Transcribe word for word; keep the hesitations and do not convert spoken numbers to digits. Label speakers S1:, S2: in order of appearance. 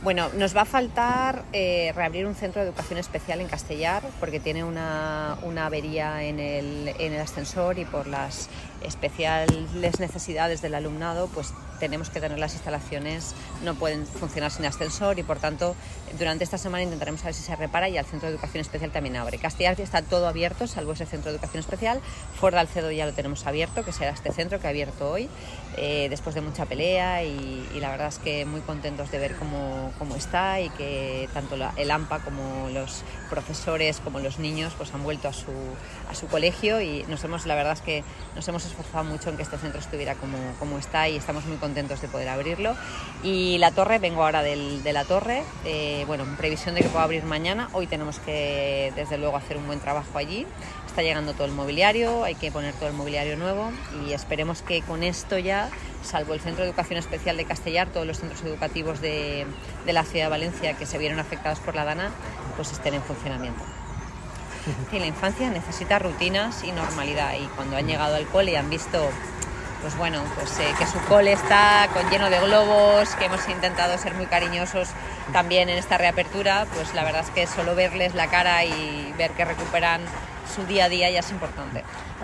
S1: Bueno, nos va a faltar eh, reabrir un centro de educación especial en Castellar porque tiene una, una avería en el, en el ascensor y por las especiales necesidades del alumnado pues tenemos que tener las instalaciones, no pueden funcionar sin ascensor y por tanto durante esta semana intentaremos a ver si se repara y el centro de educación especial también abre. Castellar está todo abierto salvo ese centro de educación especial. Ford Alcedo ya lo tenemos abierto, que será este centro que ha abierto hoy eh, después de mucha pelea y, y la verdad es que muy contentos de ver cómo, cómo está y que tanto la, el AMPA como los profesores como los niños pues han vuelto a su, a su colegio y nos hemos, la verdad es que nos hemos esforzado mucho en que este centro estuviera como, como está y estamos muy contentos de poder abrirlo. Y la torre, vengo ahora del, de la torre, eh, bueno, en previsión de que pueda abrir mañana. Hoy tenemos que desde luego hacer un buen trabajo allí, está llegando todo el mobiliario, hay que poner todo el mobiliario nuevo y esperemos que con esto ya, salvo el Centro de Educación Especial de Castellar, todos los centros educativos de, de la ciudad de Valencia que se vieron afectados por la DANA pues estén en funcionamiento. Y la infancia necesita rutinas y normalidad y cuando han llegado al cole y han visto pues bueno, pues eh, que su cole está con, lleno de globos, que hemos intentado ser muy cariñosos también en esta reapertura, pues la verdad es que solo verles la cara y ver que recuperan su día a día ya es importante.